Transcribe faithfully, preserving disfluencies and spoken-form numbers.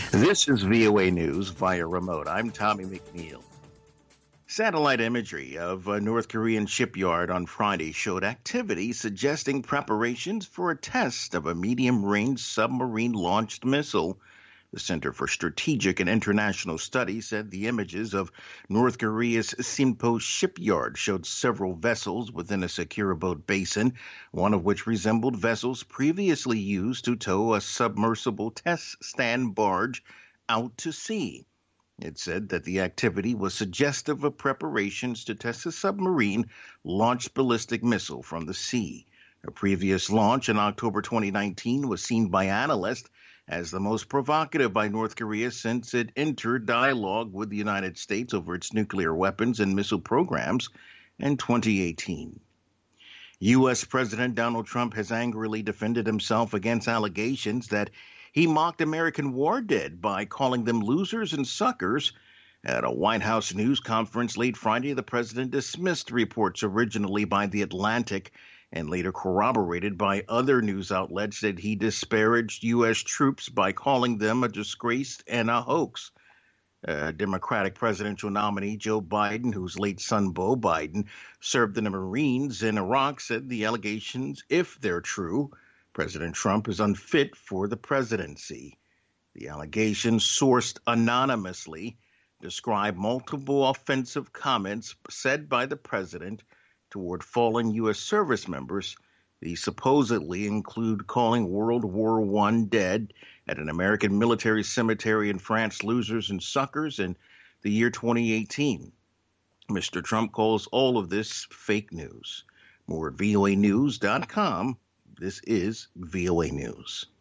This is V O A News via remote. I'm Tommy McNeil. Satellite imagery of a North Korean shipyard on Friday showed activity suggesting preparations for a test of a medium-range submarine-launched missile. The Center for Strategic and International Studies said the images of North Korea's Sinpo shipyard showed several vessels within a secure boat basin, one of which resembled vessels previously used to tow a submersible test stand barge out to sea. It said that the activity was suggestive of preparations to test a submarine-launched ballistic missile from the sea. A previous launch in October twenty nineteen was seen by analysts as the most provocative by North Korea since it entered dialogue with the United States over its nuclear weapons and missile programs in twenty eighteen. U S. President Donald Trump has angrily defended himself against allegations that he mocked American war dead by calling them losers and suckers. At a White House news conference late Friday, the president dismissed reports originally by The Atlantic and later corroborated by other news outlets that he disparaged U S troops by calling them a disgrace and a hoax. Uh, Democratic presidential nominee Joe Biden, whose late son Beau Biden served in the Marines in Iraq, said the allegations, if they're true, President Trump is unfit for the presidency. The allegations, sourced anonymously, describe multiple offensive comments said by the president toward fallen U S service members. These supposedly include calling World War One dead at an American military cemetery in France losers and suckers in the year twenty eighteen. Mister Trump calls all of this fake news. More at V O A news dot com. This is V O A News.